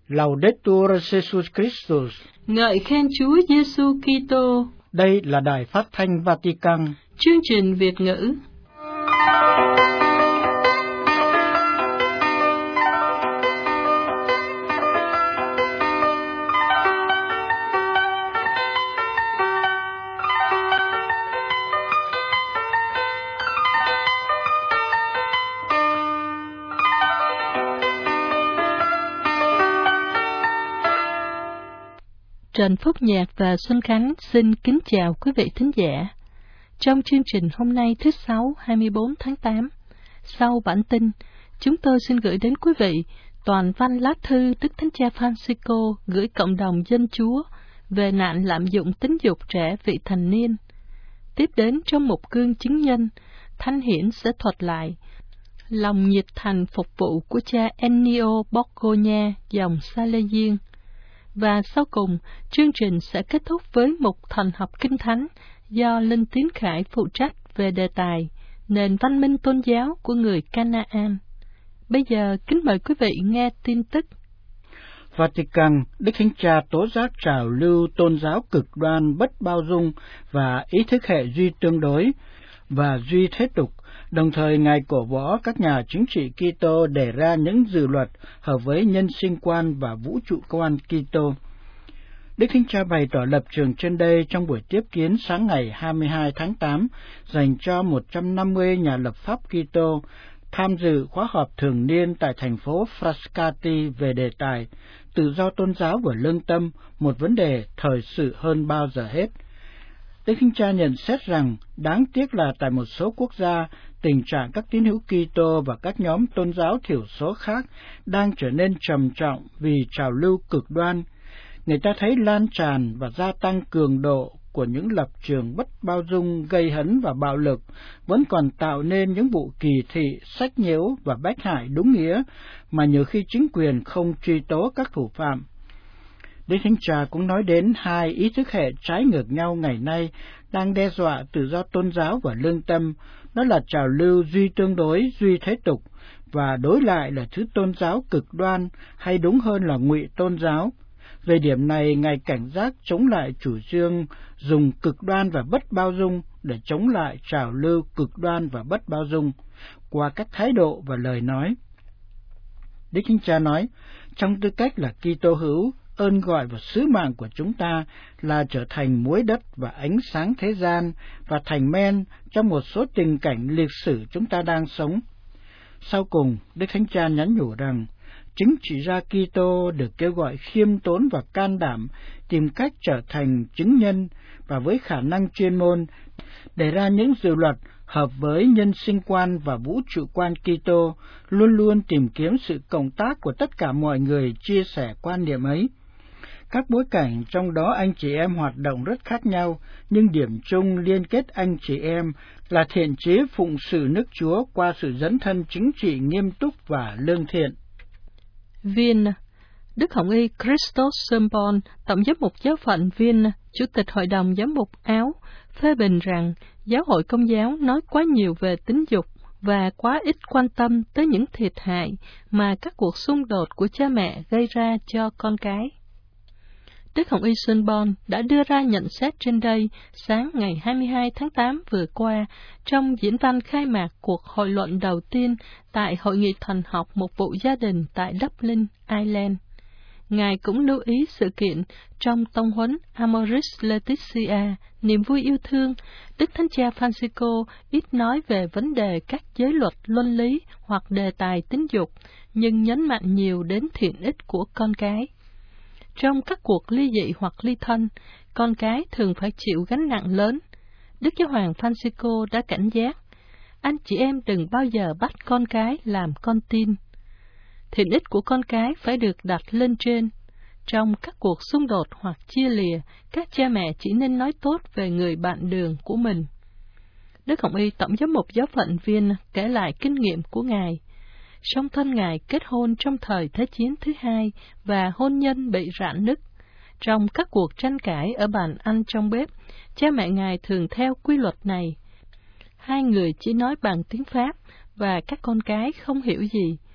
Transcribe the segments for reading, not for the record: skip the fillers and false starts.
Laudetur Jesus Christus. Ngợi khen Chúa Giêsu Kitô. Đây là Đài Phát thanh Vatican. Chương trình Việt ngữ. Trần Phúc Nhạc và Xuân Khánh xin kính chào quý vị thính giả. Trong chương trình hôm nay thứ Sáu 24 tháng 8, sau bản tin, chúng tôi xin gửi đến quý vị toàn văn lá thư Đức Thánh Cha Francisco gửi cộng đồng dân Chúa về nạn lạm dụng tính dục trẻ vị thành niên. Tiếp đến trong mục gương chứng nhân, Thanh Hiển sẽ thuật lại lòng nhiệt thành phục vụ của cha Ennio Borgogna dòng Salesian. Và sau cùng, chương trình sẽ kết thúc với mục thần học kinh thánh do Linh Tiến Khải phụ trách về đề tài nền văn minh tôn giáo của người Canaan. Bây giờ, kính mời quý vị nghe tin tức. Vatican, Đức Thánh Cha tố giác trào lưu tôn giáo cực đoan bất bao dung và ý thức hệ duy tương đối và duy thế tục. Đồng thời, Ngài cổ võ các nhà chính trị Kitô đề ra những dự luật hợp với nhân sinh quan và vũ trụ quan Kitô. Đức Thánh Cha bày tỏ lập trường trên đây trong buổi tiếp kiến sáng ngày 22 tháng 8 dành cho 150 nhà lập pháp Kitô tham dự khóa họp thường niên tại thành phố Frascati về đề tài tự do tôn giáo và lương tâm, một vấn đề thời sự hơn bao giờ hết. Đức Thánh Cha nhận xét rằng đáng tiếc là tại một số quốc gia, tình trạng các tín hữu Kitô và các nhóm tôn giáo thiểu số khác đang trở nên trầm trọng vì trào lưu cực đoan. Người ta thấy lan tràn và gia tăng cường độ của những lập trường bất bao dung, gây hấn và bạo lực, vẫn còn tạo nên những vụ kỳ thị, sách nhiễu và bách hại đúng nghĩa, mà nhiều khi chính quyền không truy tố các thủ phạm. Đức Thánh Cha cũng nói đến hai ý thức hệ trái ngược nhau ngày nay đang đe dọa tự do tôn giáo và lương tâm, đó là trào lưu duy tương đối, duy thế tục, và đối lại là thứ tôn giáo cực đoan, hay đúng hơn là ngụy tôn giáo. Về điểm này, Ngài cảnh giác chống lại chủ trương dùng cực đoan và bất bao dung để chống lại trào lưu cực đoan và bất bao dung qua các thái độ và lời nói. Đức Thánh Cha nói, trong tư cách là Kitô hữu, ơn gọi và sứ mạng của chúng ta là trở thành muối đất và ánh sáng thế gian và thành men trong một số tình cảnh lịch sử chúng ta đang sống. Sau cùng, Đức Thánh Cha nhắn nhủ rằng, chính trị gia Kitô được kêu gọi khiêm tốn và can đảm tìm cách trở thành chứng nhân và với khả năng chuyên môn đề ra những dự luật hợp với nhân sinh quan và vũ trụ quan Kitô, luôn luôn tìm kiếm sự cộng tác của tất cả mọi người chia sẻ quan niệm ấy. Các bối cảnh trong đó anh chị em hoạt động rất khác nhau, nhưng điểm chung liên kết anh chị em là thiện chí phụng sự nước Chúa qua sự dấn thân chính trị nghiêm túc và lương thiện. Viên, Đức Hồng Y Christos Sempon, Tổng giám mục giáo phận Viên, Chủ tịch Hội đồng Giám mục Áo, phê bình rằng giáo hội Công giáo nói quá nhiều về tính dục và quá ít quan tâm tới những thiệt hại mà các cuộc xung đột của cha mẹ gây ra cho con cái. Đức Hồng Y Sempon đã đưa ra nhận xét trên đây sáng ngày 22 tháng 8 vừa qua trong diễn văn khai mạc cuộc hội luận đầu tiên tại Hội nghị thần học Mục vụ gia đình tại Dublin, Ireland. Ngài cũng lưu ý sự kiện trong tông huấn Amoris Laetitia, niềm vui yêu thương, Đức Thánh Cha Francisco ít nói về vấn đề các giới luật luân lý hoặc đề tài tính dục, nhưng nhấn mạnh nhiều đến thiện ích của con cái. Trong các cuộc ly dị hoặc ly thân, con cái thường phải chịu gánh nặng lớn. Đức Giáo hoàng Francisco đã cảnh giác, anh chị em đừng bao giờ bắt con cái làm con tin. Thiện ích của con cái phải được đặt lên trên. Trong các cuộc xung đột hoặc chia lìa, các cha mẹ chỉ nên nói tốt về người bạn đường của mình. Đức Hồng Y Tổng giám mục giáo phận Viên kể lại kinh nghiệm của Ngài. Song thân Ngài kết hôn trong thời Thế chiến thứ hai và hôn nhân bị rạn nứt. Trong các cuộc tranh cãi ở bàn ăn trong bếp, cha mẹ Ngài thường theo quy luật này. Hai người chỉ nói bằng tiếng Pháp và các con cái không hiểu gì.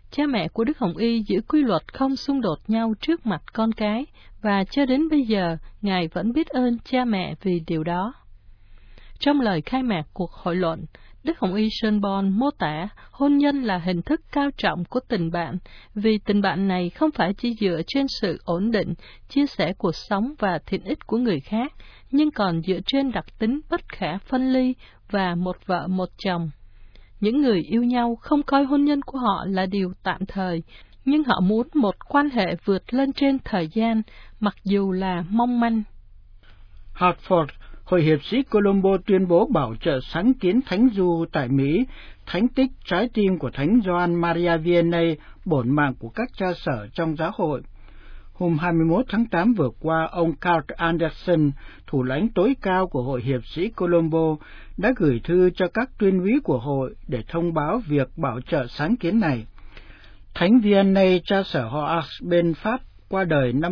cha mẹ của Đức Hồng Y giữ quy luật không xung đột nhau trước mặt con cái, và cho đến bây giờ, Ngài vẫn biết ơn cha mẹ vì điều đó. Trong lời khai mạc cuộc hội luận, Đức Hồng Y Schönborn mô tả hôn nhân là hình thức cao trọng của tình bạn, vì tình bạn này không phải chỉ dựa trên sự ổn định, chia sẻ cuộc sống và thiện ích của người khác, nhưng còn dựa trên đặc tính bất khả phân ly và một vợ một chồng. Những người yêu nhau không coi hôn nhân của họ là điều tạm thời, nhưng họ muốn một quan hệ vượt lên trên thời gian, mặc dù là mong manh. Hartford, Hội hiệp sĩ Colombo tuyên bố bảo trợ sáng kiến Thánh Du tại Mỹ, thánh tích trái tim của Thánh Gioan Maria Vianney, bổn mạng của các cha sở trong giáo hội. Hôm 21 tháng 8 vừa qua, ông Carl Anderson, thủ lãnh tối cao của Hội hiệp sĩ Colombo, đã gửi thư cho các tuyên úy của hội để thông báo việc bảo trợ sáng kiến này. Thánh Vianney, cha sở họ Ars bên Pháp, qua đời năm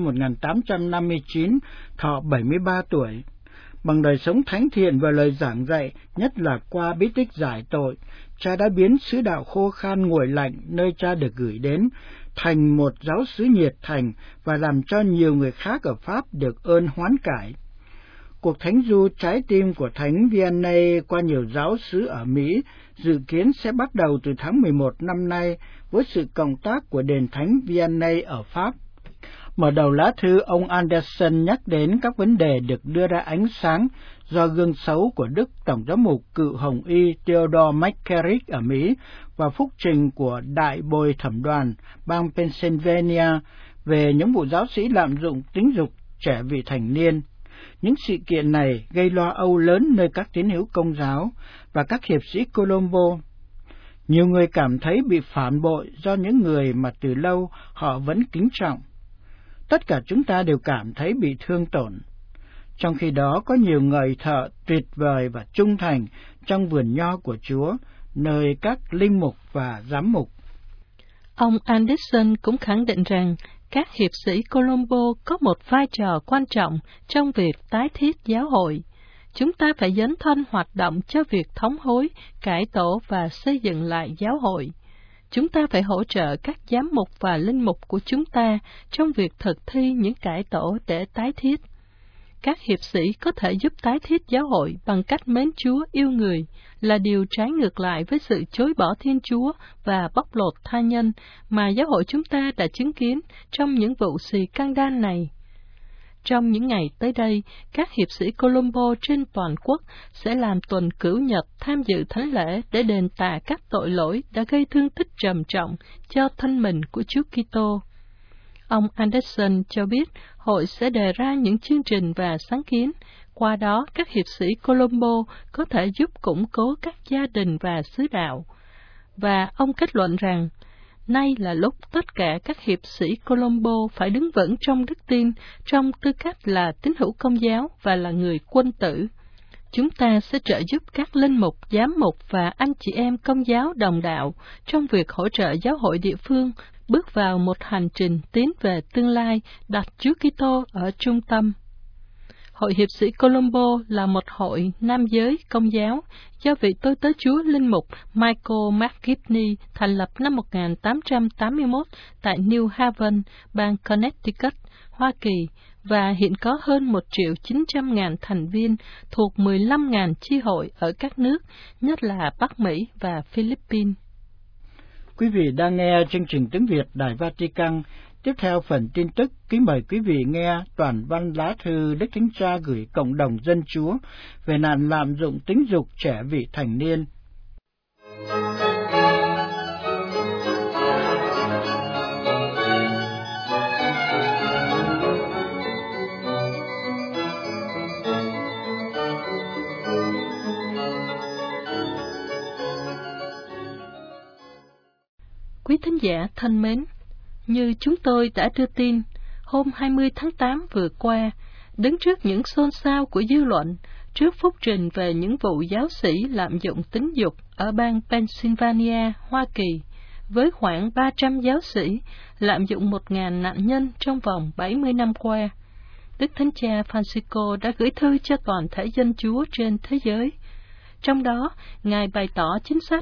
1859, thọ 73 tuổi. Bằng đời sống thánh thiện và lời giảng dạy, nhất là qua bí tích giải tội, cha đã biến sứ đạo khô khan nguội lạnh nơi cha được gửi đến thành một giáo xứ nhiệt thành và làm cho nhiều người khác ở Pháp được ơn hoán cải. Cuộc thánh du trái tim của Thánh Vianney qua nhiều giáo xứ ở Mỹ dự kiến sẽ bắt đầu từ tháng 11 năm nay với sự cộng tác của đền Thánh Vianney ở Pháp. Mở đầu lá thư, ông Anderson nhắc đến các vấn đề được đưa ra ánh sáng do gương xấu của Đức Tổng giám mục cựu Hồng Y Theodore McCarrick ở Mỹ và phúc trình của Đại bồi thẩm đoàn bang Pennsylvania về những vụ giáo sĩ lạm dụng tính dục trẻ vị thành niên. Những sự kiện này gây lo âu lớn nơi các tín hữu Công giáo và các hiệp sĩ Colombo. Nhiều người cảm thấy bị phản bội do những người mà từ lâu họ vẫn kính trọng. Tất cả chúng ta đều cảm thấy bị thương tổn. Trong khi đó có nhiều người thợ tuyệt vời và trung thành trong vườn nho của Chúa, nơi các linh mục và giám mục. Ông Anderson cũng khẳng định rằng các hiệp sĩ Colombo có một vai trò quan trọng trong việc tái thiết giáo hội. Chúng ta phải dấn thân hoạt động cho việc thống hối, cải tổ và xây dựng lại giáo hội. Chúng ta phải hỗ trợ các giám mục và linh mục của chúng ta trong việc thực thi những cải tổ để tái thiết. Các hiệp sĩ có thể giúp tái thiết giáo hội bằng cách mến Chúa yêu người, là điều trái ngược lại với sự chối bỏ Thiên Chúa và bóc lột tha nhân mà giáo hội chúng ta đã chứng kiến trong những vụ xì căng đan này. Trong những ngày tới đây, các hiệp sĩ Colombo trên toàn quốc sẽ làm tuần cửu nhật tham dự thánh lễ để đền tạ các tội lỗi đã gây thương tích trầm trọng cho thân mình của Chúa Kitô. Ông Anderson cho biết hội sẽ đề ra những chương trình và sáng kiến, qua đó các hiệp sĩ Colombo có thể giúp củng cố các gia đình và xứ đạo. Và ông kết luận rằng, nay là lúc tất cả các hiệp sĩ Colombo phải đứng vững trong đức tin, trong tư cách là tín hữu Công giáo và là người quân tử. Chúng ta sẽ trợ giúp các linh mục, giám mục và anh chị em Công giáo đồng đạo trong việc hỗ trợ giáo hội địa phương bước vào một hành trình tiến về tương lai, đặt Chúa Kitô ở trung tâm. Hội hiệp sĩ Colombo là một hội nam giới Công giáo do vị tôi tớ Chúa linh mục Michael McGivney thành lập năm 1881 tại New Haven, bang Connecticut, Hoa Kỳ, và hiện có hơn 1.900.000 thành viên thuộc 15.000 chi hội ở các nước, nhất là Bắc Mỹ và Philippines. Quý vị đang nghe chương trình tiếng Việt Đài Vatican. Tiếp theo phần tin tức, kính mời quý vị nghe toàn văn lá thư Đức Thánh Cha gửi cộng đồng dân Chúa về nạn lạm dụng tính dục trẻ vị thành niên. Quý thính giả thân mến, như chúng tôi đã đưa tin, hôm 20 tháng 8 vừa qua, đứng trước những xôn xao của dư luận, trước phúc trình về những vụ giáo sĩ lạm dụng tính dục ở bang Pennsylvania, Hoa Kỳ, với khoảng 300 giáo sĩ lạm dụng 1.000 nạn nhân trong vòng 70 năm qua, Đức Thánh Cha Francisco đã gửi thư cho toàn thể dân Chúa trên thế giới. Trong đó, Ngài bày tỏ chính sách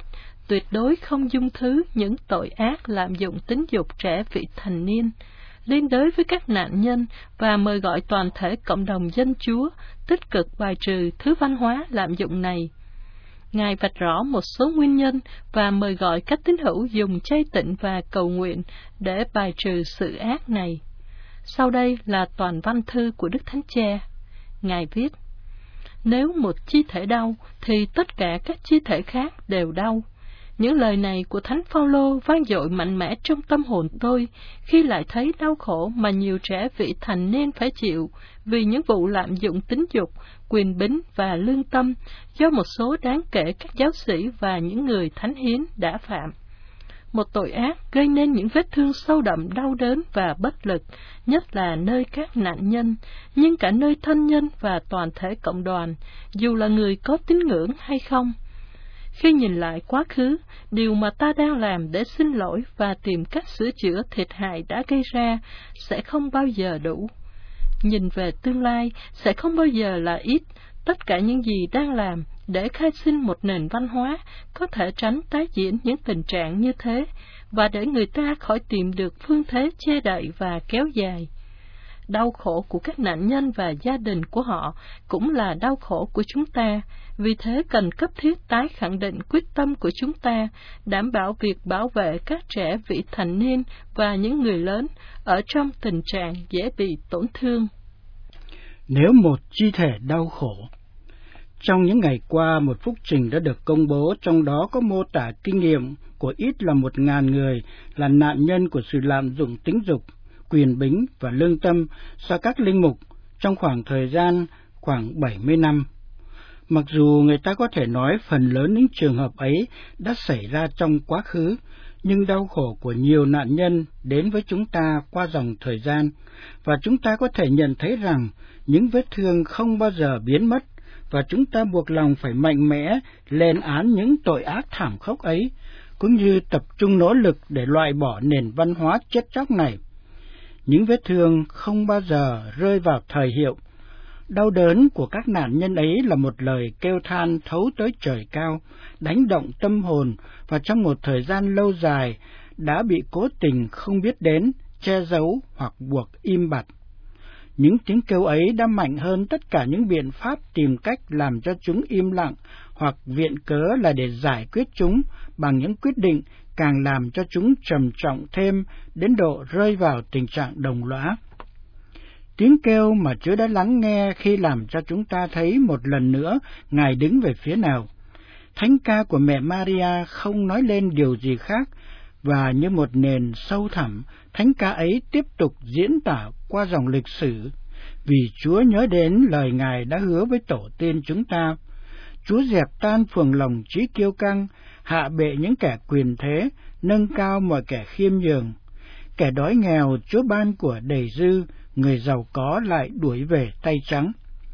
tuyệt đối không dung thứ những tội ác lạm dụng tính dục trẻ vị thành niên, liên đới với các nạn nhân và mời gọi toàn thể cộng đồng dân Chúa tích cực bài trừ thứ văn hóa lạm dụng này. Ngài vạch rõ một số nguyên nhân và mời gọi các tín hữu dùng chay tịnh và cầu nguyện để bài trừ sự ác này. Sau đây là toàn văn thư của Đức Thánh Cha. Ngài viết: Nếu một chi thể đau, thì tất cả các chi thể khác đều đau. Những lời này của Thánh Phaolô vang dội mạnh mẽ trong tâm hồn tôi khi lại thấy đau khổ mà nhiều trẻ vị thành niên phải chịu vì những vụ lạm dụng tính dục, quyền bính và lương tâm do một số đáng kể các giáo sĩ và những người thánh hiến đã phạm. Một tội ác gây nên những vết thương sâu đậm đau đớn và bất lực, nhất là nơi các nạn nhân, nhưng cả nơi thân nhân và toàn thể cộng đoàn, dù là người có tín ngưỡng hay không. Khi nhìn lại quá khứ, điều mà ta đang làm để xin lỗi và tìm cách sửa chữa thiệt hại đã gây ra sẽ không bao giờ đủ. Nhìn về tương lai sẽ không bao giờ là ít. Tất cả những gì đang làm để khai sinh một nền văn hóa có thể tránh tái diễn những tình trạng như thế và để người ta khỏi tìm được phương thế che đậy và kéo dài. Đau khổ của các nạn nhân và gia đình của họ cũng là đau khổ của chúng ta, vì thế cần cấp thiết tái khẳng định quyết tâm của chúng ta, đảm bảo việc bảo vệ các trẻ vị thành niên và những người lớn ở trong tình trạng dễ bị tổn thương. Nếu một chi thể đau khổ. Trong những ngày qua, một phúc trình đã được công bố, trong đó có mô tả kinh nghiệm của ít là 1.000 người là nạn nhân của sự lạm dụng tính dục, quyền bính và lương tâm do các linh mục trong khoảng thời gian khoảng 70 năm. Mặc dù người ta có thể nói phần lớn những trường hợp ấy đã xảy ra trong quá khứ, nhưng đau khổ của nhiều nạn nhân đến với chúng ta qua dòng thời gian, và chúng ta có thể nhận thấy rằng những vết thương không bao giờ biến mất, và chúng ta buộc lòng phải mạnh mẽ lên án những tội ác thảm khốc ấy, cũng như tập trung nỗ lực để loại bỏ nền văn hóa chết chóc này. Những vết thương không bao giờ rơi vào thời hiệu. Đau đớn của các nạn nhân ấy là một lời kêu than thấu tới trời cao, đánh động tâm hồn, và trong một thời gian lâu dài đã bị cố tình không biết đến, che giấu hoặc buộc im bặt. Những tiếng kêu ấy đã mạnh hơn tất cả những biện pháp tìm cách làm cho chúng im lặng, hoặc viện cớ là để giải quyết chúng bằng những quyết định càng làm cho chúng trầm trọng thêm đến độ rơi vào tình trạng đồng lõa. Tiếng kêu mà Chúa đã lắng nghe khi làm cho chúng ta thấy một lần nữa Ngài đứng về phía nào. Thánh ca của mẹ Maria không nói lên điều gì khác, và như một nền sâu thẳm, thánh ca ấy tiếp tục diễn tả qua dòng lịch sử, vì Chúa nhớ đến lời Ngài đã hứa với tổ tiên chúng ta. Chúa dẹp tan phường lòng trí kiêu căng, hạ bệ những kẻ quyền thế, nâng cao mọi kẻ khiêm nhường. Kẻ đói nghèo Chúa ban của đầy dư, người giàu có lại đuổi về tay trắng.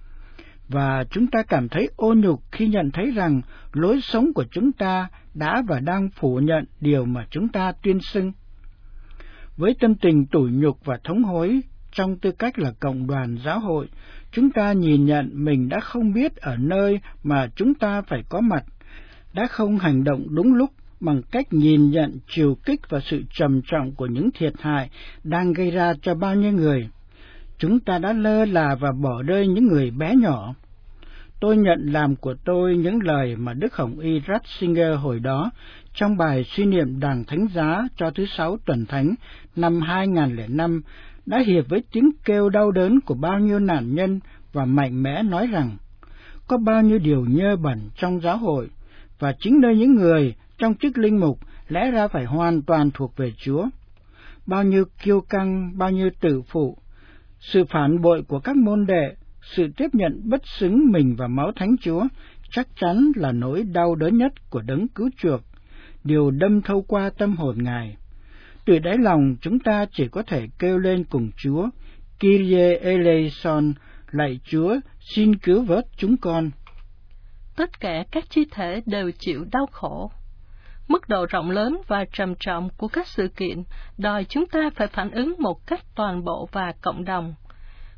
Và chúng ta cảm thấy ô nhục khi nhận thấy rằng lối sống của chúng ta đã và đang phủ nhận điều mà chúng ta tuyên xưng. Với tâm tình tủi nhục và thống hối, trong tư cách là cộng đoàn giáo hội, chúng ta nhìn nhận mình đã không biết ở nơi mà chúng ta phải có mặt, đã không hành động đúng lúc bằng cách nhìn nhận chiều kích và sự trầm trọng của những thiệt hại đang gây ra cho bao nhiêu người. Chúng ta đã lơ là và bỏ rơi những người bé nhỏ. Tôi nhận làm của tôi những lời mà Đức Hồng Y Ratzinger hồi đó trong bài suy niệm đàng thánh giá cho thứ 6 tuần thánh năm 2005 đã hiệp với tiếng kêu đau đớn của bao nhiêu nạn nhân và mạnh mẽ nói rằng có bao nhiêu điều nhơ bẩn trong giáo hội, và chính nơi những người trong chức linh mục lẽ ra phải hoàn toàn thuộc về Chúa. Bao nhiêu kiêu căng, bao nhiêu tự phụ, sự phản bội của các môn đệ, sự tiếp nhận bất xứng mình và máu Thánh Chúa chắc chắn là nỗi đau đớn nhất của đấng cứu chuộc, điều đâm thâu qua tâm hồn Ngài. Từ đáy lòng chúng ta chỉ có thể kêu lên cùng Chúa, Kyrie eleison, lạy Chúa, xin cứu vớt chúng con. Tất cả các chi thể đều chịu đau khổ. Mức độ rộng lớn và trầm trọng của các sự kiện đòi chúng ta phải phản ứng một cách toàn bộ và cộng đồng.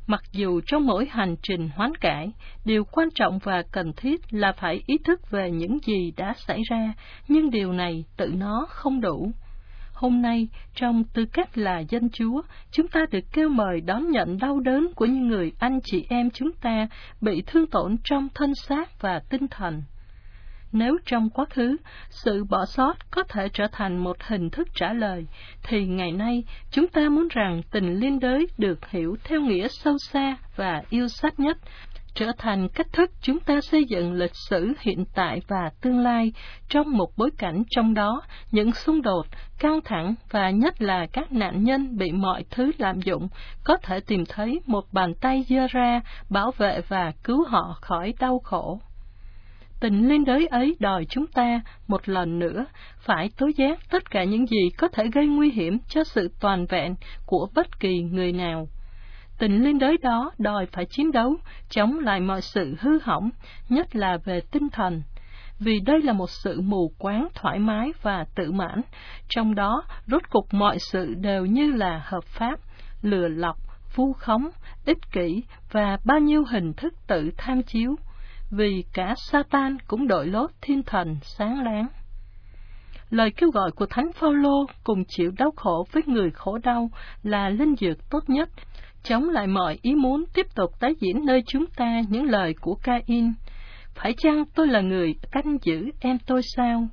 Mặc dù trong mỗi hành trình hoán cải, điều quan trọng và cần thiết là phải ý thức về những gì đã xảy ra, nhưng điều này tự nó không đủ. Hôm nay, trong tư cách là dân Chúa, chúng ta được kêu mời đón nhận đau đớn của những người anh chị em chúng ta bị thương tổn trong thân xác và tinh thần. Nếu trong quá khứ, sự bỏ sót có thể trở thành một hình thức trả lời, thì ngày nay chúng ta muốn rằng tình liên đới được hiểu theo nghĩa sâu xa và yêu sát nhất, trở thành cách thức chúng ta xây dựng lịch sử hiện tại và tương lai trong một bối cảnh trong đó những xung đột, căng thẳng và nhất là các nạn nhân bị mọi thứ lạm dụng có thể tìm thấy một bàn tay giơ ra bảo vệ và cứu họ khỏi đau khổ. Tình liên đới ấy đòi chúng ta, một lần nữa, phải tố giác tất cả những gì có thể gây nguy hiểm cho sự toàn vẹn của bất kỳ người nào. Tình liên đới đó đòi phải chiến đấu, chống lại mọi sự hư hỏng, nhất là về tinh thần. Vì đây là một sự mù quáng thoải mái và tự mãn, trong đó rốt cục mọi sự đều như là hợp pháp, lừa lọc, vu khống, ích kỷ và bao nhiêu hình thức tự tham chiếu. Vì cả Satan cũng đội lốt thiên thần sáng láng. Lời kêu gọi của Thánh Phaolô cùng chịu đau khổ với người khổ đau là linh dược tốt nhất, chống lại mọi ý muốn tiếp tục tái diễn nơi chúng ta những lời của Ca-in. Phải chăng tôi là người canh giữ em tôi sao?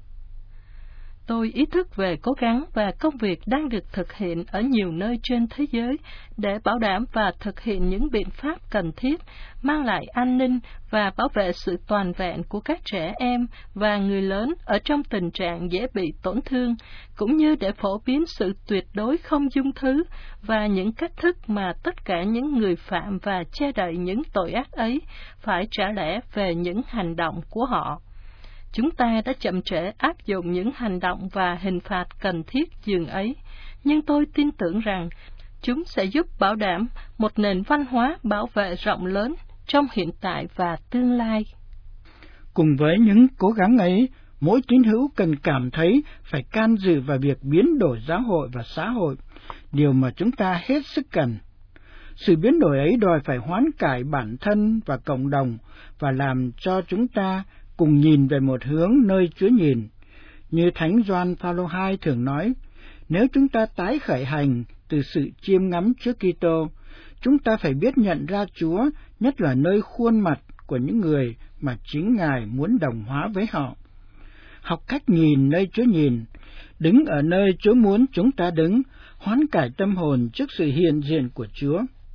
Tôi ý thức về cố gắng và công việc đang được thực hiện ở nhiều nơi trên thế giới để bảo đảm và thực hiện những biện pháp cần thiết, mang lại an ninh và bảo vệ sự toàn vẹn của các trẻ em và người lớn ở trong tình trạng dễ bị tổn thương, cũng như để phổ biến sự tuyệt đối không dung thứ và những cách thức mà tất cả những người phạm và che đậy những tội ác ấy phải trả lẽ về những hành động của họ. Chúng ta đã chậm trễ áp dụng những hành động và hình phạt cần thiết dường ấy, nhưng tôi tin tưởng rằng chúng sẽ giúp bảo đảm một nền văn hóa bảo vệ rộng lớn trong hiện tại và tương lai. Cùng với những cố gắng ấy, mỗi tín hữu cần cảm thấy phải can dự vào việc biến đổi giáo hội và xã hội, điều mà chúng ta hết sức cần. Sự biến đổi ấy đòi phải hoán cải bản thân và cộng đồng và làm cho chúng ta cùng nhìn về một hướng nơi Chúa nhìn. Như Thánh Gioan Phaolô II thường nói, nếu chúng ta tái khởi hành từ sự chiêm ngắm Chúa Kitô, chúng ta phải biết nhận ra Chúa, nhất là nơi khuôn mặt của những người mà chính Ngài muốn đồng hóa với họ. Học cách nhìn nơi Chúa nhìn, đứng ở nơi Chúa muốn chúng ta đứng, hoán cải tâm hồn trước sự hiện diện của Chúa.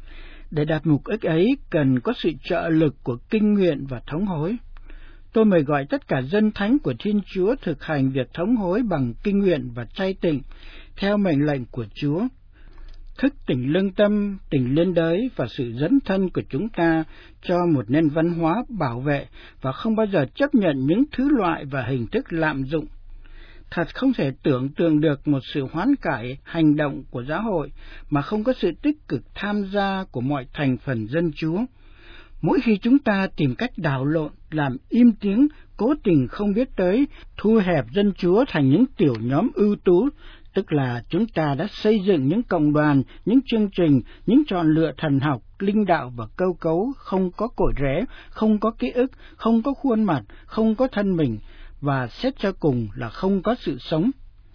Để đạt mục đích ấy cần có sự trợ lực của kinh nguyện và thống hối. Tôi mời gọi tất cả dân thánh của Thiên Chúa thực hành việc thống hối bằng kinh nguyện và chay tịnh, theo mệnh lệnh của Chúa. Thức tỉnh lương tâm, tỉnh liên đới và sự dấn thân của chúng ta cho một nền văn hóa bảo vệ và không bao giờ chấp nhận những thứ loại và hình thức lạm dụng. Thật không thể tưởng tượng được một sự hoán cải hành động của giáo hội mà không có sự tích cực tham gia của mọi thành phần dân Chúa. Mỗi khi chúng ta tìm cách đảo lộn, làm im tiếng, cố tình không biết tới, thu hẹp dân Chúa thành những tiểu nhóm ưu tú, tức là chúng ta đã xây dựng những cộng đoàn, những chương trình, những chọn lựa thần học, linh đạo và câu cấu không có cội rễ, không có ký ức, không có khuôn mặt, không có thân mình, và xét cho cùng là không có sự sống.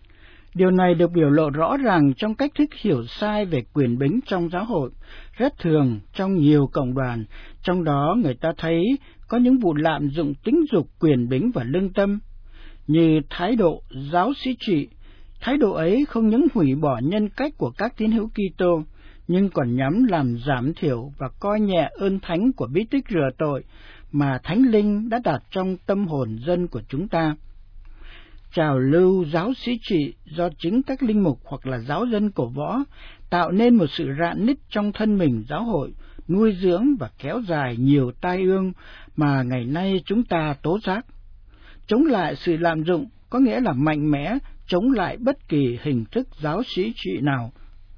Điều này được biểu lộ rõ ràng trong cách thức hiểu sai về quyền bính trong giáo hội, rất thường trong nhiều cộng đoàn, trong đó người ta thấy có những vụ lạm dụng tính dục quyền bính và lương tâm, như thái độ giáo sĩ trị. Thái độ ấy không những hủy bỏ nhân cách của các tín hữu Kitô, nhưng còn nhắm làm giảm thiểu và coi nhẹ ơn thánh của bí tích rửa tội mà Thánh Linh đã đặt trong tâm hồn dân của chúng ta. Trào lưu giáo sĩ trị do chính các linh mục hoặc là giáo dân cổ võ tạo nên một sự rạn nứt trong thân mình giáo hội, nuôi dưỡng và kéo dài nhiều tai ương mà ngày nay chúng ta tố giác. Chống lại sự lạm dụng có nghĩa là mạnh mẽ chống lại bất kỳ hình thức giáo sĩ trị nào.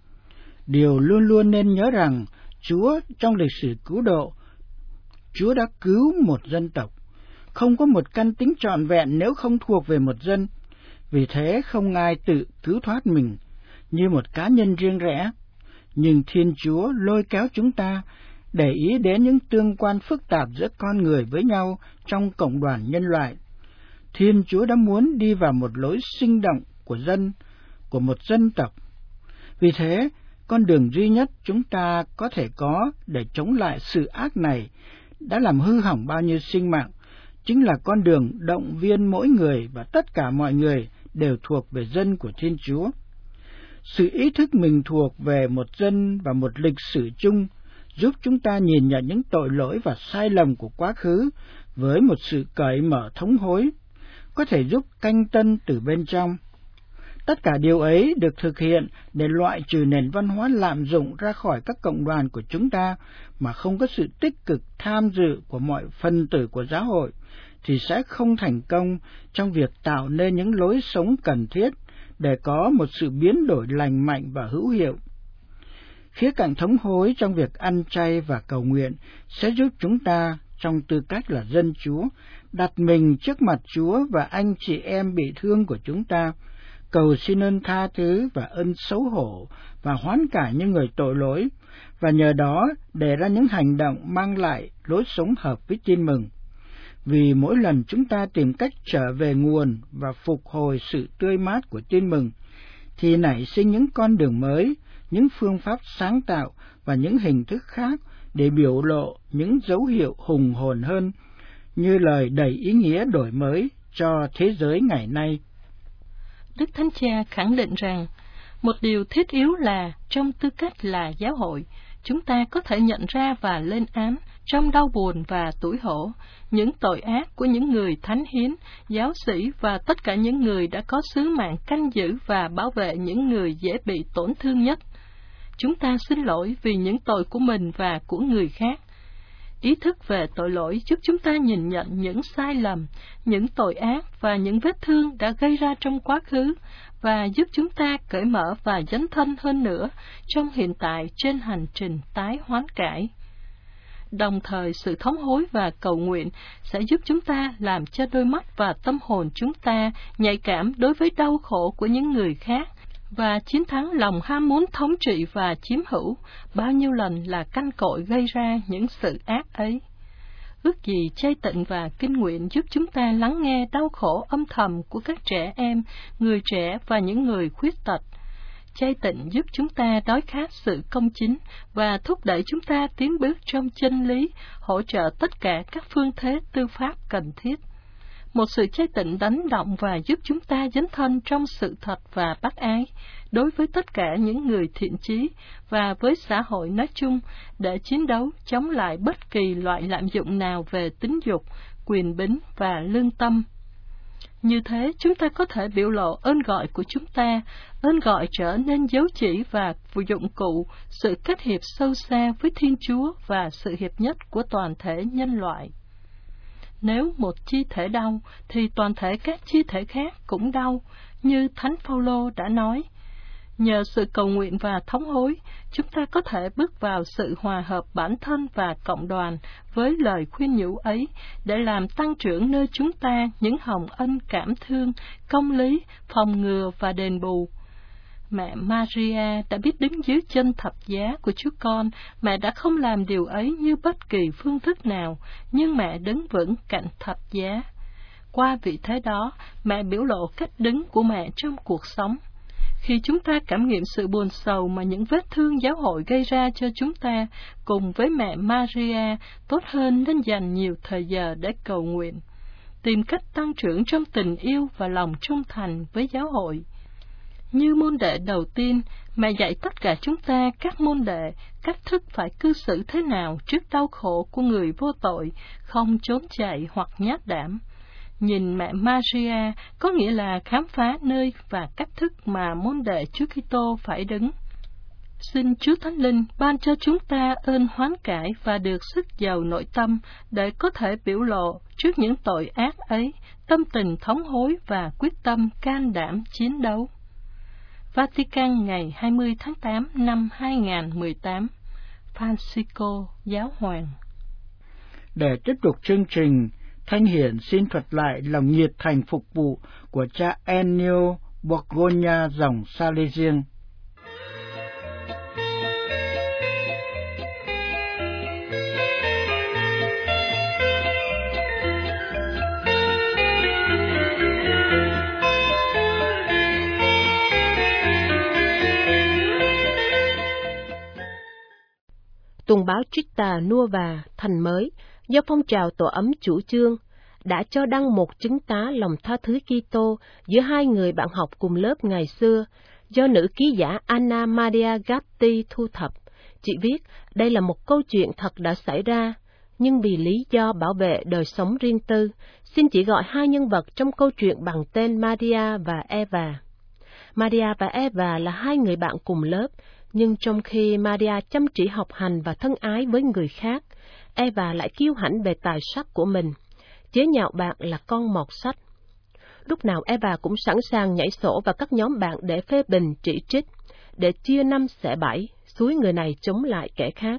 Điều luôn luôn nên nhớ rằng Chúa trong lịch sử cứu độ, Chúa đã cứu một dân tộc. Không có một căn tính trọn vẹn nếu không thuộc về một dân. Vì thế không ai tự cứu thoát mình như một cá nhân riêng rẽ. Nhưng Thiên Chúa lôi kéo chúng ta, để ý đến những tương quan phức tạp giữa con người với nhau trong cộng đoàn nhân loại. Thiên Chúa đã muốn đi vào một lối sinh động của một dân tộc. Vì thế, con đường duy nhất chúng ta có thể có để chống lại sự ác này đã làm hư hỏng bao nhiêu sinh mạng, chính là con đường động viên mỗi người và tất cả mọi người đều thuộc về dân của Thiên Chúa. Sự ý thức mình thuộc về một dân và một lịch sử chung giúp chúng ta nhìn nhận những tội lỗi và sai lầm của quá khứ với một sự cởi mở thống hối, có thể giúp canh tân từ bên trong. Tất cả điều ấy được thực hiện để loại trừ nền văn hóa lạm dụng ra khỏi các cộng đoàn của chúng ta mà không có sự tích cực tham dự của mọi phần tử của giáo hội, thì sẽ không thành công trong việc tạo nên những lối sống cần thiết để có một sự biến đổi lành mạnh và hữu hiệu. Khía cạnh thống hối trong việc ăn chay và cầu nguyện sẽ giúp chúng ta, trong tư cách là dân Chúa, đặt mình trước mặt Chúa và anh chị em bị thương của chúng ta, cầu xin ơn tha thứ và ơn xấu hổ và hoán cải những người tội lỗi, và nhờ đó đề ra những hành động mang lại lối sống hợp với Tin mừng. Vì mỗi lần chúng ta tìm cách trở về nguồn và phục hồi sự tươi mát của Tin mừng, thì nảy sinh những con đường mới, những phương pháp sáng tạo và những hình thức khác để biểu lộ những dấu hiệu hùng hồn hơn, như lời đầy ý nghĩa đổi mới cho thế giới ngày nay. Đức Thánh Cha khẳng định rằng, một điều thiết yếu là trong tư cách là giáo hội, chúng ta có thể nhận ra và lên án trong đau buồn và tủi hổ những tội ác của những người thánh hiến, giáo sĩ và tất cả những người đã có sứ mạng canh giữ và bảo vệ những người dễ bị tổn thương nhất. Chúng ta xin lỗi vì những tội của mình và của người khác. Ý thức về tội lỗi giúp chúng ta nhìn nhận những sai lầm, những tội ác và những vết thương đã gây ra trong quá khứ, và giúp chúng ta cởi mở và dấn thân hơn nữa trong hiện tại trên hành trình tái hoán cải. Đồng thời, sự thống hối và cầu nguyện sẽ giúp chúng ta làm cho đôi mắt và tâm hồn chúng ta nhạy cảm đối với đau khổ của những người khác, và chiến thắng lòng ham muốn thống trị và chiếm hữu bao nhiêu lần là canh cội gây ra những sự ác ấy. Ước gì chay tịnh và kinh nguyện giúp chúng ta lắng nghe đau khổ âm thầm của các trẻ em, người trẻ và những người khuyết tật. Chay tịnh giúp chúng ta đói khát sự công chính và thúc đẩy chúng ta tiến bước trong chân lý, hỗ trợ tất cả các phương thế tư pháp cần thiết. Một sự chay tịnh đánh động và giúp chúng ta dấn thân trong sự thật và bác ái đối với tất cả những người thiện chí và với xã hội nói chung, để chiến đấu chống lại bất kỳ loại lạm dụng nào về tính dục, quyền bính và lương tâm. Như thế, chúng ta có thể biểu lộ ơn gọi của chúng ta, ơn gọi trở nên dấu chỉ và dụng cụ, sự kết hiệp sâu xa với Thiên Chúa và sự hiệp nhất của toàn thể nhân loại. Nếu một chi thể đau, thì toàn thể các chi thể khác cũng đau, như Thánh Phaolô đã nói. Nhờ sự cầu nguyện và thống hối, chúng ta có thể bước vào sự hòa hợp bản thân và cộng đoàn với lời khuyên nhủ ấy, để làm tăng trưởng nơi chúng ta những hồng ân cảm thương, công lý, phòng ngừa và đền bù. Mẹ Maria đã biết đứng dưới chân thập giá của Chúa Con. Mẹ đã không làm điều ấy như bất kỳ phương thức nào, nhưng mẹ đứng vững cạnh thập giá. Qua vị thế đó, mẹ biểu lộ cách đứng của mẹ trong cuộc sống. Khi chúng ta cảm nghiệm sự buồn sầu mà những vết thương giáo hội gây ra cho chúng ta, cùng với mẹ Maria, tốt hơn nên dành nhiều thời giờ để cầu nguyện, tìm cách tăng trưởng trong tình yêu và lòng trung thành với giáo hội. Như môn đệ đầu tiên, mẹ dạy tất cả chúng ta các môn đệ cách thức phải cư xử thế nào trước đau khổ của người vô tội, không trốn chạy hoặc nhát đảm. Nhìn mẹ Maria có nghĩa là khám phá nơi và cách thức mà môn đệ Chúa Kitô phải đứng. Xin Chúa Thánh Linh ban cho chúng ta ơn hoán cải và được sức giàu nội tâm để có thể biểu lộ trước những tội ác ấy tâm tình thống hối và quyết tâm can đảm chiến đấu. Vatican ngày 20 tháng 8 năm 2018. Francisco Giáo hoàng. Để tiếp tục chương trình, Thanh Hiển xin thuật lại lòng nhiệt thành phục vụ của cha Ennio Borgogna dòng Salesian. tuần báo Chitta Nuova Thành Mới do phong trào tổ ấm chủ trương đã cho đăng một chứng tá lòng tha thứ Kitô giữa hai người bạn học cùng lớp ngày xưa, do nữ ký giả Anna Maria Gatti thu thập. Chị viết, đây là một câu chuyện thật đã xảy ra, nhưng vì lý do bảo vệ đời sống riêng tư, xin chỉ gọi hai nhân vật trong câu chuyện bằng tên Maria và Eva. Maria và Eva là hai người bạn cùng lớp, nhưng trong khi Maria chăm chỉ học hành và thân ái với người khác, Eva lại kiêu hãnh về tài sắc của mình, chế nhạo bạn là con mọt sách. Lúc nào Eva cũng sẵn sàng nhảy sổ vào các nhóm bạn để phê bình, chỉ trích, để chia năm xẻ bảy, xúi người này chống lại kẻ khác.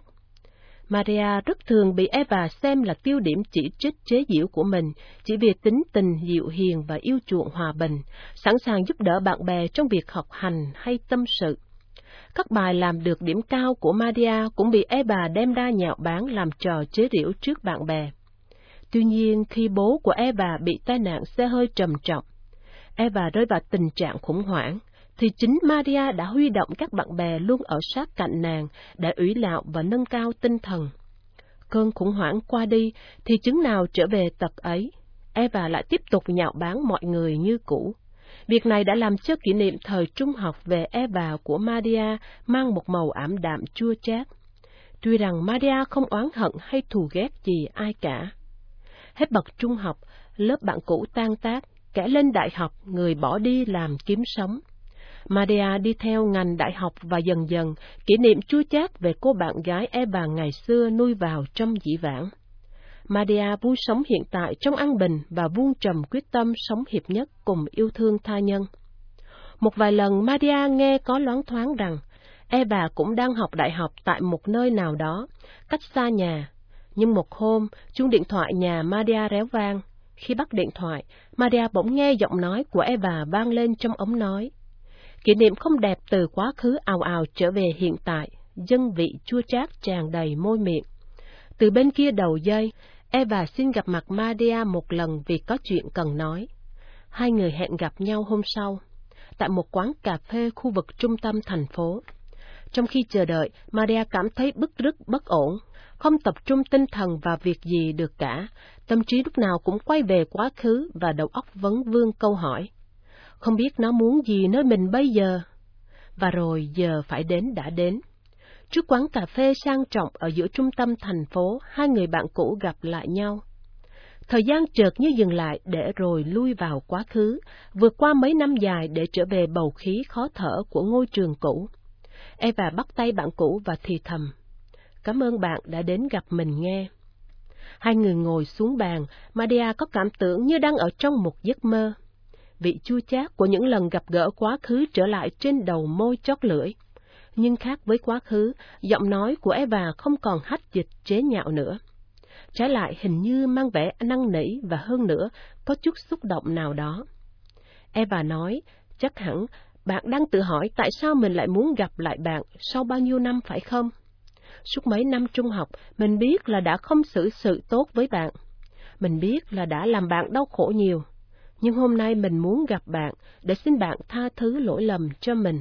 Maria rất thường bị Eva xem là tiêu điểm chỉ trích chế giễu của mình, chỉ vì tính tình dịu hiền và yêu chuộng hòa bình, sẵn sàng giúp đỡ bạn bè trong việc học hành hay tâm sự. Các bài làm được điểm cao của Maria cũng bị Eva đem ra nhạo báng làm trò chế giễu trước bạn bè. Tuy nhiên, khi bố của Eva bị tai nạn xe hơi trầm trọng, Eva rơi vào tình trạng khủng hoảng, thì chính Maria đã huy động các bạn bè luôn ở sát cạnh nàng để ủy lạo và nâng cao tinh thần. Cơn khủng hoảng qua đi, thì chứng nào trở về tật ấy, Eva lại tiếp tục nhạo báng mọi người như cũ. Việc này đã làm cho kỷ niệm thời trung học về Eva của Maria mang một màu ảm đạm chua chát. Tuy rằng Maria không oán hận hay thù ghét gì ai cả. Hết bậc trung học, lớp bạn cũ tan tác, kẻ lên đại học, người bỏ đi làm kiếm sống. Maria đi theo ngành đại học và dần dần, kỷ niệm chua chát về cô bạn gái Eva ngày xưa nuôi vào trong dĩ vãng. Maria vui sống hiện tại trong an bình và vuông trầm quyết tâm sống hiệp nhất cùng yêu thương tha nhân. Một vài lần Maria nghe có loáng thoáng rằng Eva cũng đang học đại học tại một nơi nào đó, cách xa nhà. Nhưng một hôm, chuông điện thoại nhà Maria réo vang. Khi bắt điện thoại, Maria bỗng nghe giọng nói của Eva vang lên trong ống nói. Kỷ niệm không đẹp từ quá khứ ào ào trở về hiện tại, dân vị chua chát tràn đầy môi miệng. Từ bên kia đầu dây, Eva xin gặp mặt Maria một lần vì có chuyện cần nói. Hai người hẹn gặp nhau hôm sau, tại một quán cà phê khu vực trung tâm thành phố. Trong khi chờ đợi, Maria cảm thấy bứt rứt bất ổn, không tập trung tinh thần vào việc gì được cả, tâm trí lúc nào cũng quay về quá khứ và đầu óc vấn vương câu hỏi. Không biết nó muốn gì nơi mình bây giờ. Và rồi giờ phải đến đã đến. Trước quán cà phê sang trọng ở giữa trung tâm thành phố, hai người bạn cũ gặp lại nhau. Thời gian chợt như dừng lại để rồi lui vào quá khứ, vượt qua mấy năm dài để trở về bầu khí khó thở của ngôi trường cũ. Eva bắt tay bạn cũ và thì thầm. Cảm ơn bạn đã đến gặp mình nghe. Hai người ngồi xuống bàn, Maria có cảm tưởng như đang ở trong một giấc mơ. Vị chua chát của những lần gặp gỡ quá khứ trở lại trên đầu môi chót lưỡi. Nhưng khác với quá khứ, giọng nói của Eva không còn hách dịch chế nhạo nữa. Trái lại hình như mang vẻ năn nỉ và hơn nữa, có chút xúc động nào đó. Eva nói, chắc hẳn bạn đang tự hỏi tại sao mình lại muốn gặp lại bạn sau bao nhiêu năm phải không? Suốt mấy năm trung học, mình biết là đã không xử sự tốt với bạn. Mình biết là đã làm bạn đau khổ nhiều. Nhưng hôm nay mình muốn gặp bạn để xin bạn tha thứ lỗi lầm cho mình.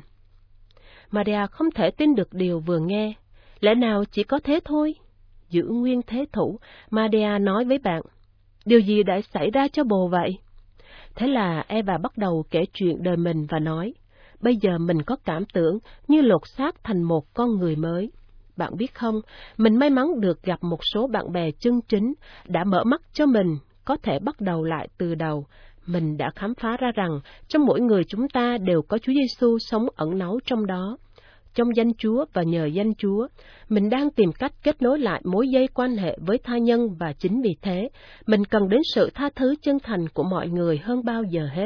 Maria không thể tin được điều vừa nghe. Lẽ nào chỉ có thế thôi? Giữ nguyên thế thủ, Maria nói với bạn. Điều gì đã xảy ra cho bồ vậy? Thế là Eva bắt đầu kể chuyện đời mình và nói. Bây giờ mình có cảm tưởng như lột xác thành một con người mới. Bạn biết không, mình may mắn được gặp một số bạn bè chân chính, đã mở mắt cho mình, có thể bắt đầu lại từ đầu. Mình đã khám phá ra rằng, trong mỗi người chúng ta đều có Chúa Giêsu sống ẩn náu trong đó. Trong danh Chúa và nhờ danh Chúa, mình đang tìm cách kết nối lại mối dây quan hệ với tha nhân và chính vì thế, mình cần đến sự tha thứ chân thành của mọi người hơn bao giờ hết.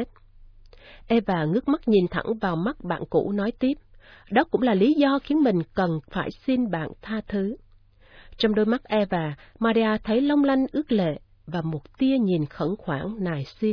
Eva ngước mắt nhìn thẳng vào mắt bạn cũ nói tiếp. Đó cũng là lý do khiến mình cần phải xin bạn tha thứ. Trong đôi mắt Eva, Maria thấy long lanh ướt lệ và một tia nhìn khẩn khoản nài xin.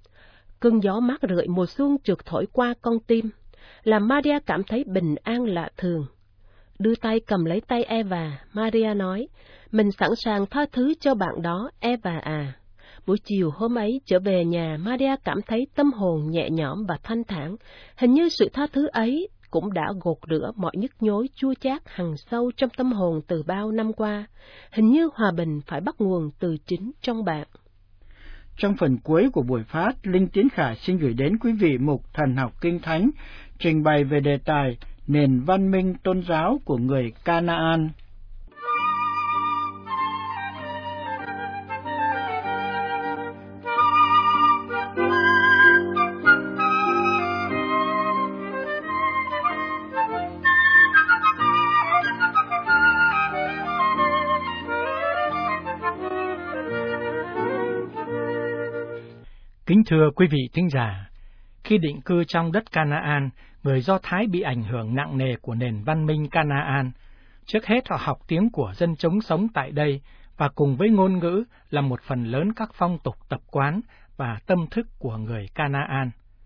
Cơn gió mát rượi mùa xuân trượt thổi qua con tim, làm Maria cảm thấy bình an lạ thường. Đưa tay cầm lấy tay Eva, Maria nói, mình sẵn sàng tha thứ cho bạn đó, Eva à. Buổi chiều hôm ấy trở về nhà, Maria cảm thấy tâm hồn nhẹ nhõm và thanh thản, hình như sự tha thứ ấy cũng đã gột rửa mọi nhức nhối chua chát hằn sâu trong tâm hồn từ bao năm qua. Hình như hòa bình phải bắt nguồn từ chính trong bạn. Trong phần cuối của buổi phát, Linh Tiến Khải xin gửi đến quý vị mục Thần học Kinh Thánh, trình bày về đề tài nền văn minh tôn giáo của người Canaan. Kính thưa quý vị thính giả, khi định cư trong đất Canaan, người Do Thái bị ảnh hưởng nặng nề của nền văn minh Canaan. Trước hết họ học tiếng của dân chúng sống tại đây, và cùng với ngôn ngữ là một phần lớn các phong tục tập quán và tâm thức của người Canaan.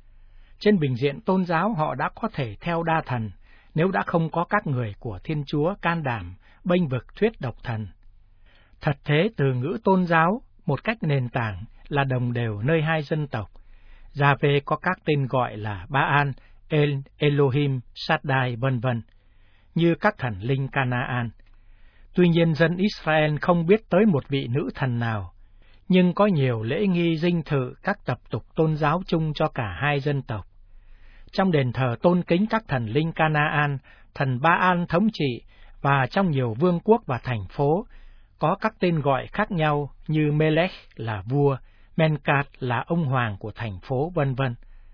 Trên bình diện tôn giáo họ đã có thể theo đa thần, nếu đã không có các người của Thiên Chúa can đảm, bênh vực thuyết độc thần. Thật thế, từ ngữ tôn giáo, một cách nền tảng, là đồng đều nơi hai dân tộc. Già-vê có các tên gọi là Ba-an, El, Elohim, Shaddai, vân vân, như các thần linh Canaan. Tuy nhiên dân Israel không biết tới một vị nữ thần nào, nhưng có nhiều lễ nghi dinh thự các tập tục tôn giáo chung cho cả hai dân tộc. Trong đền thờ tôn kính các thần linh Canaan, thần Ba-an thống trị, và trong nhiều vương quốc và thành phố, có các tên gọi khác nhau như Melech là vua, Menkat là ông hoàng của thành phố, vân vân.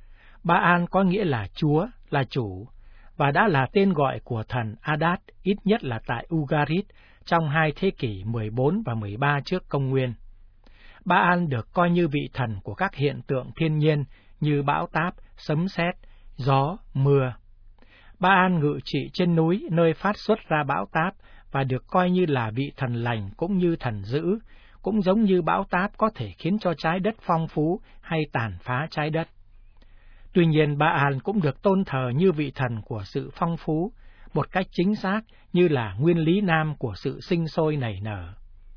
Ba-an có nghĩa là chúa, là chủ, và đã là tên gọi của thần Adad ít nhất là tại Ugarit trong 2 thế kỷ 14 và 13 trước công nguyên. Ba-an được coi như vị thần của các hiện tượng thiên nhiên như bão táp, sấm sét, gió, mưa. Ba-an ngự trị trên núi nơi phát xuất ra bão táp và được coi như là vị thần lành cũng như thần dữ, cũng giống như bão táp có thể khiến cho trái đất phong phú hay tàn phá trái đất. Tuy nhiên, Ba-an cũng được tôn thờ như vị thần của sự phong phú, một cách chính xác như là nguyên lý nam của sự sinh sôi nảy nở.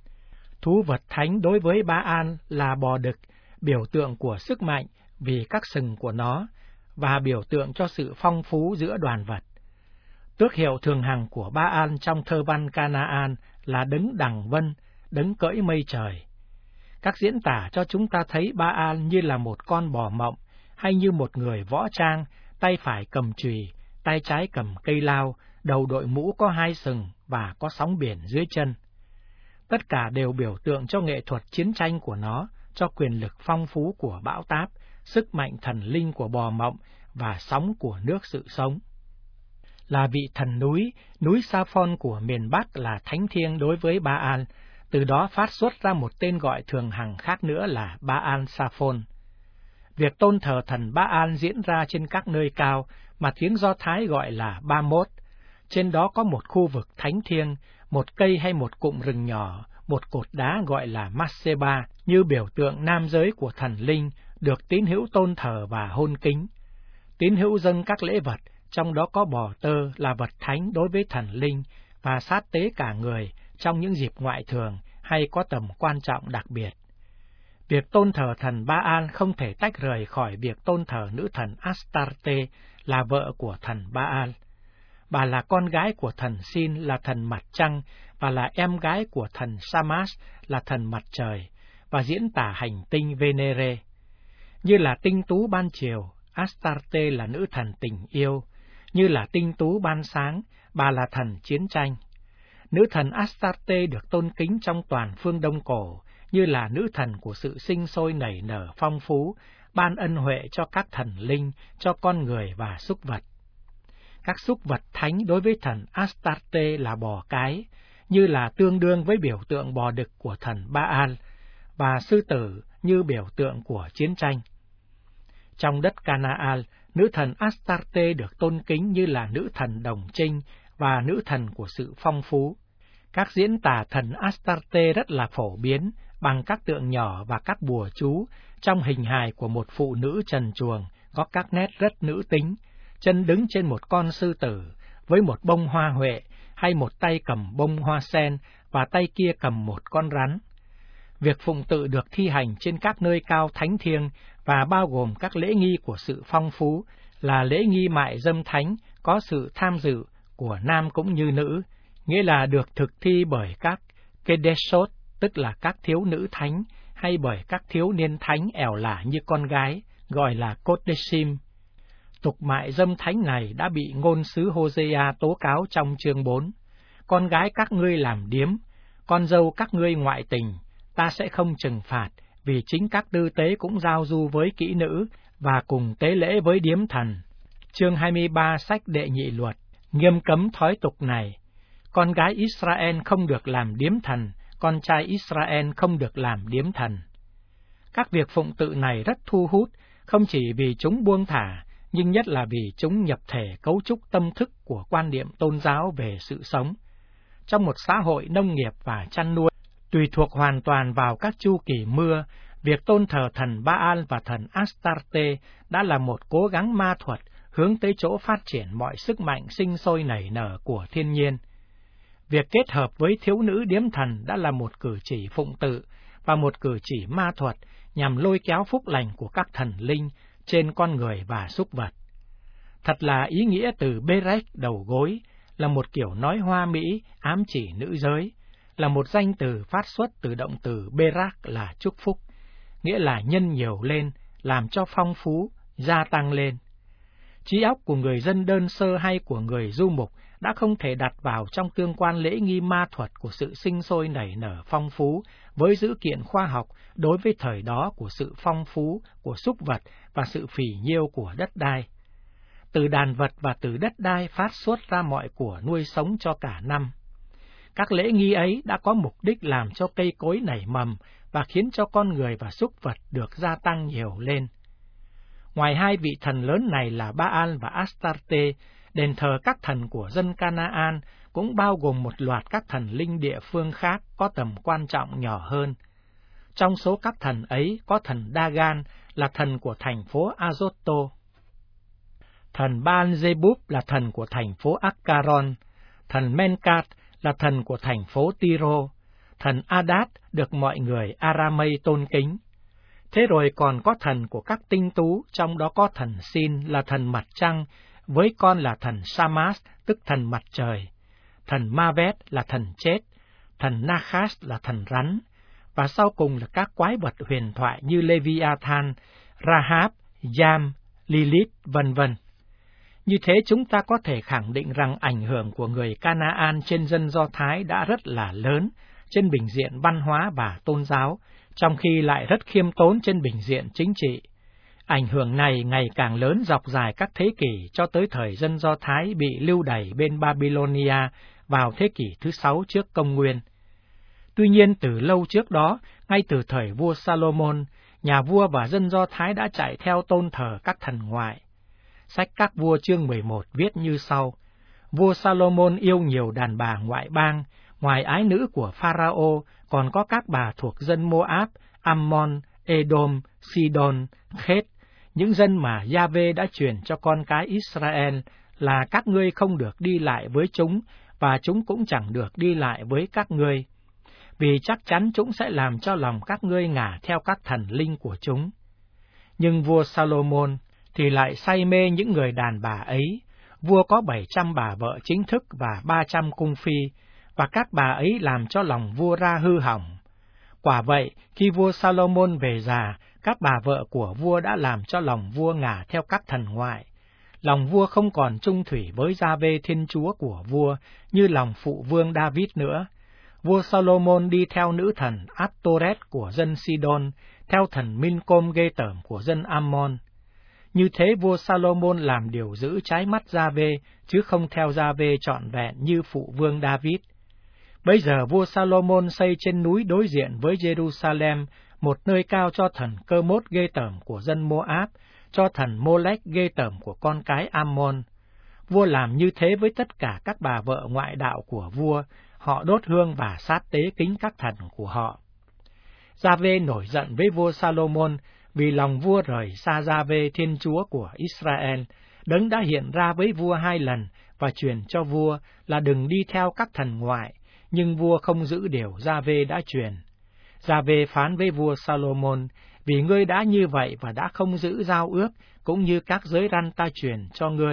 Thú vật thánh đối với Ba-an là bò đực, biểu tượng của sức mạnh vì các sừng của nó, và biểu tượng cho sự phong phú giữa đoàn vật. Tước hiệu thường hằng của Ba-an trong thơ văn Canaan là đấng đằng vân, đấng cưỡi mây trời. Các diễn tả cho chúng ta thấy Ba-an như là một con bò mộng, hay như một người võ trang, tay phải cầm chùy, tay trái cầm cây lao, đầu đội mũ có 2 sừng và có sóng biển dưới chân. Tất cả đều biểu tượng cho nghệ thuật chiến tranh của nó, cho quyền lực phong phú của bão táp, sức mạnh thần linh của bò mộng và sóng của nước sự sống. Là vị thần núi, núi Sa-phon của miền Bắc là thánh thiêng đối với Ba-an, từ đó phát xuất ra một tên gọi thường hằng khác nữa là Ba-an Sa-phon. Việc tôn thờ thần Ba-an diễn ra trên các nơi cao mà tiếng Do Thái gọi là Ba-mốt. Trên đó có một khu vực thánh thiêng, một cây hay một cụm rừng nhỏ, một cột đá gọi là Masseba, như biểu tượng nam giới của thần linh, được tín hữu tôn thờ và hôn kính. Tín hữu dâng các lễ vật, trong đó có bò tơ là vật thánh đối với thần linh, và sát tế cả người trong những dịp ngoại thường hay có tầm quan trọng đặc biệt. Việc tôn thờ thần Ba-an không thể tách rời khỏi việc tôn thờ nữ thần Astarte là vợ của thần Ba-an. Bà là con gái của thần Sin là thần mặt trăng, và là em gái của thần Samas là thần mặt trời, và diễn tả hành tinh Venere. Như là tinh tú ban chiều, Astarte là nữ thần tình yêu. Như là tinh tú ban sáng, bà là thần chiến tranh. Nữ thần Astarte được tôn kính trong toàn phương Đông cổ, như là nữ thần của sự sinh sôi nảy nở phong phú, ban ân huệ cho các thần linh, cho con người và súc vật. Các súc vật thánh đối với thần Astarte là bò cái, như là tương đương với biểu tượng bò đực của thần Ba-an, và sư tử như biểu tượng của chiến tranh. Trong đất Canaan, nữ thần Astarte được tôn kính như là nữ thần đồng trinh và nữ thần của sự phong phú. Các diễn tả thần Astarte rất là phổ biến bằng các tượng nhỏ và các bùa chú trong hình hài của một phụ nữ trần truồng có các nét rất nữ tính, chân đứng trên một con sư tử với một bông hoa huệ hay một tay cầm bông hoa sen và tay kia cầm một con rắn. Việc phụng tự được thi hành trên các nơi cao thánh thiêng và bao gồm các lễ nghi của sự phong phú là lễ nghi mại dâm thánh có sự tham dự của nam cũng như nữ, nghĩa là được thực thi bởi các Kedeshot, tức là các thiếu nữ thánh, hay bởi các thiếu niên thánh ẻo lả như con gái, gọi là Kodeshim. Tục mại dâm thánh này đã bị ngôn sứ Hosea tố cáo trong chương 4. Con gái các ngươi làm điếm, con dâu các ngươi ngoại tình, ta sẽ không trừng phạt, vì chính các tư tế cũng giao du với kỹ nữ, và cùng tế lễ với điếm thần. Chương 23 sách Đệ Nhị Luật, nghiêm cấm thói tục này. Con gái Israel không được làm điếm thần, con trai Israel không được làm điếm thần. Các việc phụng tự này rất thu hút, không chỉ vì chúng buông thả, nhưng nhất là vì chúng nhập thể cấu trúc tâm thức của quan niệm tôn giáo về sự sống. Trong một xã hội nông nghiệp và chăn nuôi, tùy thuộc hoàn toàn vào các chu kỳ mưa, việc tôn thờ thần Baal và thần Astarte đã là một cố gắng ma thuật hướng tới chỗ phát triển mọi sức mạnh sinh sôi nảy nở của thiên nhiên. Việc kết hợp với thiếu nữ điếm thần đã là một cử chỉ phụng tự và một cử chỉ ma thuật nhằm lôi kéo phúc lành của các thần linh trên con người và súc vật. Thật là ý nghĩa từ Berek đầu gối, là một kiểu nói hoa mỹ ám chỉ nữ giới, là một danh từ phát xuất từ động từ Berak là chúc phúc, nghĩa là nhân nhiều lên, làm cho phong phú, gia tăng lên. Trí óc của người dân đơn sơ hay của người du mục đã không thể đặt vào trong tương quan lễ nghi ma thuật của sự sinh sôi nảy nở phong phú với dữ kiện khoa học đối với thời đó của sự phong phú của súc vật và sự phì nhiêu của đất đai. Từ đàn vật và từ đất đai phát xuất ra mọi của nuôi sống cho cả năm. Các lễ nghi ấy đã có mục đích làm cho cây cối nảy mầm và khiến cho con người và súc vật được gia tăng nhiều lên. Ngoài hai vị thần lớn này là Baal và Astarte, đền thờ các thần của dân Canaan cũng bao gồm một loạt các thần linh địa phương khác có tầm quan trọng nhỏ hơn. Trong số các thần ấy có thần Dagan là thần của thành phố Azoto, thần Baal-zebub là thần của thành phố Akkaron, thần Menkat là thần của thành phố Tiro, thần Adad được mọi người Aramay tôn kính. Thế rồi còn có thần của các tinh tú, trong đó có thần Sin là thần mặt trăng, với con là thần Samas, tức thần mặt trời, thần Mavet là thần chết, thần Nakhas là thần rắn, và sau cùng là các quái vật huyền thoại như Leviathan, Rahab, Yam, Lilith, vân vân. Như thế chúng ta có thể khẳng định rằng ảnh hưởng của người Canaan trên dân Do Thái đã rất là lớn trên bình diện văn hóa và tôn giáo, trong khi lại rất khiêm tốn trên bình diện chính trị. Ảnh hưởng này ngày càng lớn dọc dài các thế kỷ cho tới thời dân Do Thái bị lưu đày bên Babylonia vào thế kỷ thứ 6 trước công nguyên. Tuy nhiên từ lâu trước đó, ngay từ thời vua Salomon, nhà vua và dân Do Thái đã chạy theo tôn thờ các thần ngoại. Sách Các Vua chương 11 viết như sau: Vua Salomon yêu nhiều đàn bà ngoại bang, ngoài ái nữ của Pharaoh còn có các bà thuộc dân Moab, Ammon, Edom, Sidon, Khet, những dân mà Yahweh đã truyền cho con cái Israel là các ngươi không được đi lại với chúng, và chúng cũng chẳng được đi lại với các ngươi, vì chắc chắn chúng sẽ làm cho lòng các ngươi ngả theo các thần linh của chúng. Nhưng vua Salomon thì lại say mê những người đàn bà ấy. Vua có 700 bà vợ chính thức và 300 cung phi, và các bà ấy làm cho lòng vua ra hư hỏng. Quả vậy, khi vua Salomon về già, các bà vợ của vua đã làm cho lòng vua ngả theo các thần ngoại. Lòng vua không còn trung thủy với Giê-hô Thiên Chúa của vua như lòng phụ vương David nữa. Vua Salomon đi theo nữ thần Astoreth của dân Sidon, theo thần Milcom ghê tởm của dân Ammon. Như thế vua Salomon làm điều dữ trái mắt Giê-hô, chứ không theo Giê-hô trọn vẹn như phụ vương David. Bây giờ vua Salomon xây trên núi đối diện với Jerusalem một nơi cao cho thần Cơ-mốt ghê tởm của dân Moab, cho thần Molech ghê tởm của con cái Ammon. Vua làm như thế với tất cả các bà vợ ngoại đạo của vua, họ đốt hương và sát tế kính các thần của họ. Giê-hô nổi giận với vua Salomon vì lòng vua rời xa Giê-hô Thiên Chúa của Israel. Đấng đã hiện ra với vua 2 lần và truyền cho vua là đừng đi theo các thần ngoại, nhưng vua không giữ điều Giê-hô đã truyền. Giê-hô phán với vua Salomon: vì ngươi đã như vậy và đã không giữ giao ước cũng như các giới răn ta truyền cho ngươi,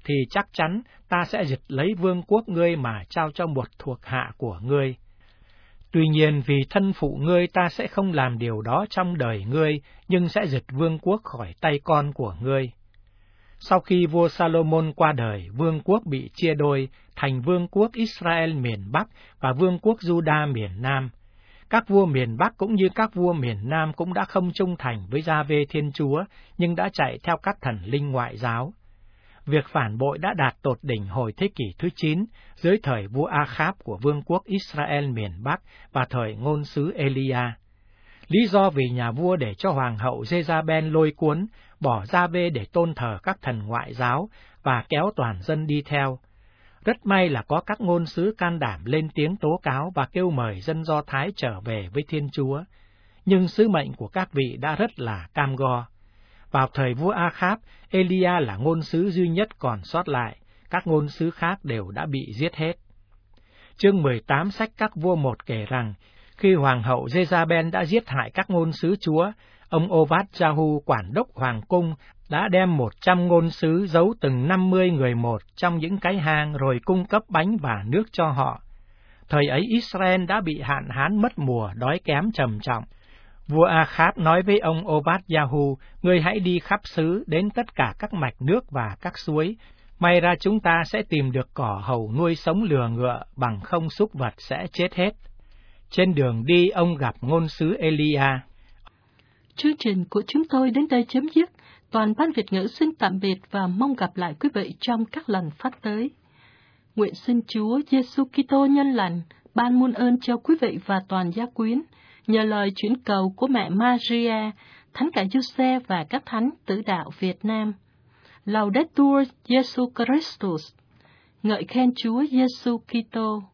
thì chắc chắn ta sẽ giật lấy vương quốc ngươi mà trao cho một thuộc hạ của ngươi. Tuy nhiên vì thân phụ ngươi ta sẽ không làm điều đó trong đời ngươi, nhưng sẽ giật vương quốc khỏi tay con của ngươi. Sau khi vua Salomon qua đời, vương quốc bị chia đôi thành vương quốc Israel miền Bắc và vương quốc Juda miền Nam. Các vua miền Bắc cũng như các vua miền Nam cũng đã không trung thành với Gia-vê Thiên Chúa, nhưng đã chạy theo các thần linh ngoại giáo. Việc phản bội đã đạt tột đỉnh hồi thế kỷ thứ 9, dưới thời vua A-kháp của vương quốc Israel miền Bắc và thời ngôn sứ Elia. Lý do vì nhà vua để cho hoàng hậu Jezabel lôi cuốn, bỏ Gia-vê để tôn thờ các thần ngoại giáo và kéo toàn dân đi theo. Rất may là có các ngôn sứ can đảm lên tiếng tố cáo và kêu mời dân Do Thái trở về với Thiên Chúa, nhưng sứ mệnh của các vị đã rất là cam go. Vào thời vua A-kháp, Elia là ngôn sứ duy nhất còn sót lại, các ngôn sứ khác đều đã bị giết hết. Chương 18 sách Các Vua Một kể rằng, khi hoàng hậu Jezabel đã giết hại các ngôn sứ Chúa, ông Obad-Jahu quản đốc hoàng cung đã đem 100 ngôn sứ giấu từng 50 người một trong những cái hang rồi cung cấp bánh và nước cho họ. Thời ấy Israel đã bị hạn hán mất mùa, đói kém trầm trọng. Vua A-kháp nói với ông Obad-Jahu, ngươi hãy đi khắp xứ đến tất cả các mạch nước và các suối, may ra chúng ta sẽ tìm được cỏ hầu nuôi sống lừa ngựa, bằng không súc vật sẽ chết hết. Trên đường đi ông gặp ngôn sứ Elia. Chương trình của chúng tôi đến đây chấm dứt. Toàn ban Việt ngữ xin tạm biệt và mong gặp lại quý vị trong các lần phát tới. Nguyện xin Chúa Giêsu Kitô nhân lành ban muôn ơn cho quý vị và toàn gia quyến, nhờ lời chuyển cầu của mẹ Maria, Thánh cả Giuse và các thánh tử đạo Việt Nam. Laudetur Jesu Christus. Ngợi khen Chúa Giêsu Kitô.